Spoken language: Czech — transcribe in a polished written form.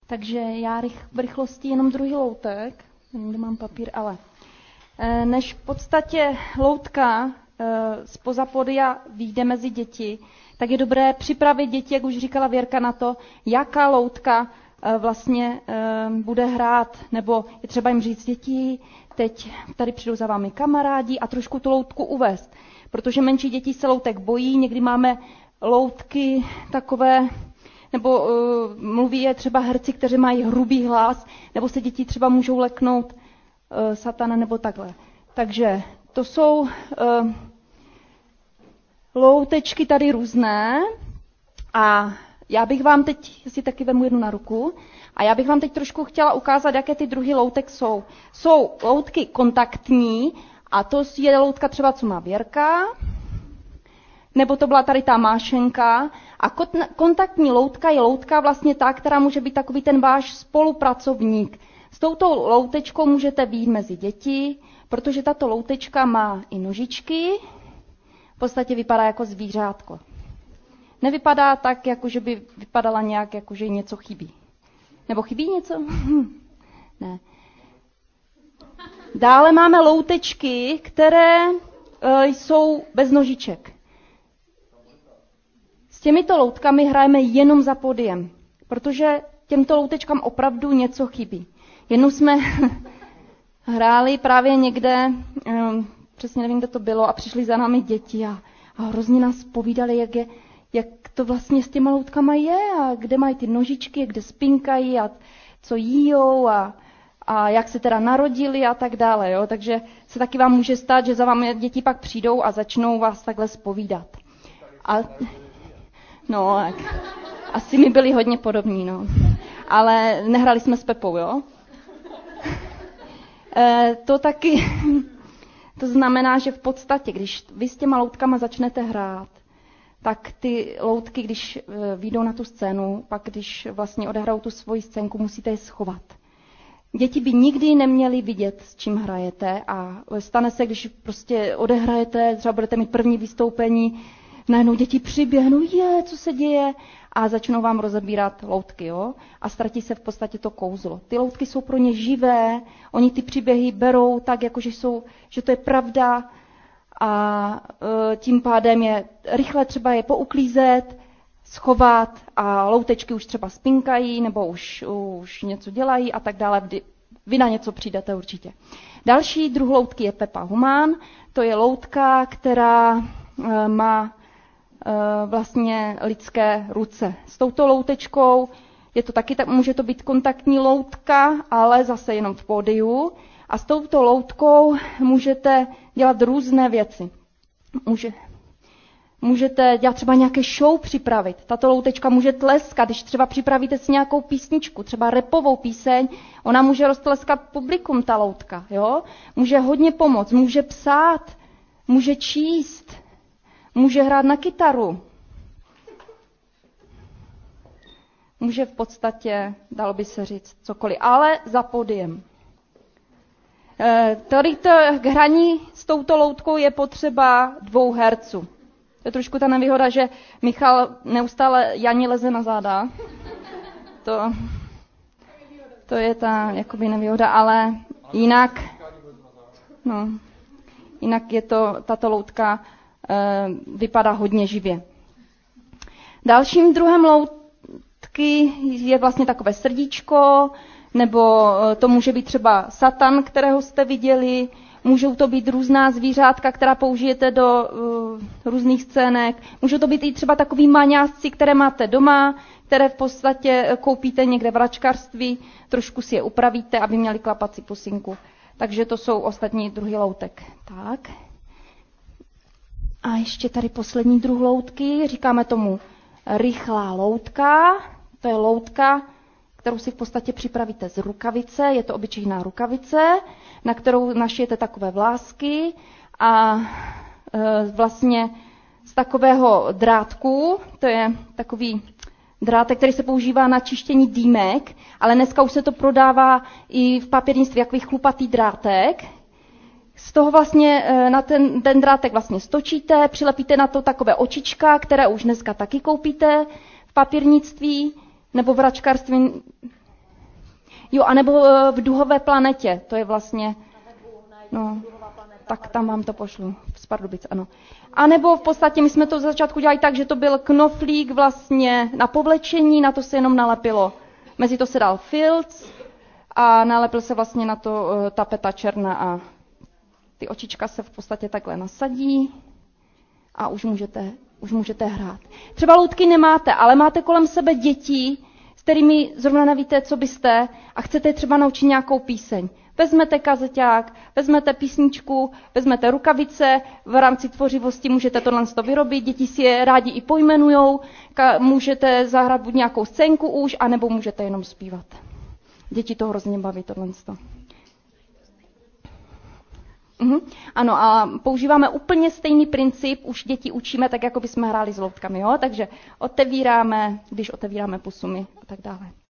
Takže já v rychlosti jenom druhý loutek. Nevím, kde mám papír, ale než v podstatě loutka zpoza podia vyjde mezi děti, tak je dobré připravit děti, jak už říkala Věrka, na to, jaká loutka vlastně bude hrát, nebo je třeba jim říct, děti, teď tady přijdou za vámi kamarádi a trošku tu loutku uvést, protože menší děti se loutek bojí, někdy máme loutky takové, nebo mluví je třeba herci, kteří mají hrubý hlas, nebo se děti třeba můžou leknout satana nebo takhle. Takže to jsou loutečky tady různé a já bych vám teď, si taky vemu jednu na ruku, a já bych vám teď trošku chtěla ukázat, jaké ty druhy loutek jsou. Jsou loutky kontaktní a to je loutka třeba, co má Věrka, nebo to byla tady ta Mášenka. A kontaktní loutka je loutka vlastně ta, která může být takový ten váš spolupracovník. S touto loutečkou můžete vyjít mezi děti, protože tato loutečka má i nožičky, v podstatě vypadá jako zvířátko. Nevypadá tak, jako že by vypadala nějak, jako že něco chybí. Nebo chybí něco? Ne. Dále máme loutečky, které jsou bez nožiček. S těmito loutkami hrajeme jenom za podiem, protože těmto loutečkám opravdu něco chybí. Jednou jsme hráli právě někde, přesně nevím, kde to bylo, a přišli za námi děti a hrozně nás povídali, jak to vlastně s těma loutkama je a kde mají ty nožičky, kde spinkají a co jíjou a jak se teda narodili a tak dále. Jo? Takže se taky vám může stát, že za vámi děti pak přijdou a začnou vás takhle zpovídat. No, tak asi mi byli hodně podobní, no. Ale nehrali jsme s Pepou, jo? To znamená, že v podstatě, když vy s těma loutkama začnete hrát, tak ty loutky, když vyjdou na tu scénu, pak když vlastně odehrajou tu svoji scénku, musíte je schovat. Děti by nikdy neměly vidět, s čím hrajete a stane se, když prostě odehrajete, třeba budete mít první vystoupení, najednou děti přiběhnou, co se děje, a začnou vám rozebírat loutky, jo? A ztratí se v podstatě to kouzlo. Ty loutky jsou pro ně živé, oni ty příběhy berou tak, jako že to je pravda, a tím pádem je rychle třeba je pouklízet, schovat a loutečky už třeba spinkají nebo už něco dělají a tak dále. Vy na něco přijdete určitě. Další druh loutky je Pepa Humán. To je loutka, která má vlastně lidské ruce. S touto loutečkou je to taky, může to být kontaktní loutka, ale zase jenom v pódiu. A s touto loutkou můžete dělat různé věci. Můžete dělat třeba nějaké show připravit. Tato loutečka může tleskat, když třeba připravíte si nějakou písničku, třeba rapovou píseň, ona může roztleskat publikum, ta loutka. Jo? Může hodně pomoct, může psát, může číst, může hrát na kytaru. Může v podstatě, dalo by se říct, cokoliv, ale za pódiem. Tady to k hraní s touto loutkou je potřeba 2 herců. To je trošku ta nevýhoda, že Michal neustále Janě leze na záda. To je ta jakoby nevýhoda, ale jinak je tato loutka vypadá hodně živě. Dalším druhem loutky je vlastně takové srdíčko, nebo to může být třeba satan, kterého jste viděli, můžou to být různá zvířátka, která použijete do různých scének, můžou to být i třeba takový maňásci, které máte doma, které v podstatě koupíte někde v hračkářství, trošku si je upravíte, aby měli klapací pusinku. Takže to jsou ostatní druhy loutek. Tak. A ještě tady poslední druh loutky, říkáme tomu rychlá loutka. To je loutka, kterou si v podstatě připravíte z rukavice, je to obyčejná rukavice, na kterou našijete takové vlásky a vlastně z takového drátku, to je takový drátek, který se používá na čištění dýmek, ale dneska už se to prodává i v papírnictví, takový chlupatý drátek. Z toho vlastně na ten drátek vlastně stočíte, přilepíte na to takové očička, které už dneska taky koupíte v papírnictví nebo v hračkářství. Jo, anebo v Duhové planetě, to je vlastně, no, tak tam vám to pošlu, z Pardubic, ano. A nebo v podstatě my jsme to v začátku dělali tak, že to byl knoflík vlastně na povlečení, na to se jenom nalepilo. Mezi to se dal filc a nalepil se vlastně na to tapeta černá a ty očička se v podstatě takhle nasadí a už můžete hrát. Třeba loutky nemáte, ale máte kolem sebe děti, s kterými zrovna nevíte, co byste a chcete třeba naučit nějakou píseň. Vezmete kazeťák, vezmete písničku, vezmete rukavice, v rámci tvořivosti můžete tohle vyrobit, děti si je rádi i pojmenujou, můžete zahrát buď nějakou scénku už, anebo můžete jenom zpívat. Děti to hrozně baví, tohle. Ano, a používáme úplně stejný princip, už děti učíme tak, jako bychom hráli s loutkami, jo? Takže otevíráme, když otevíráme pusumy a tak dále.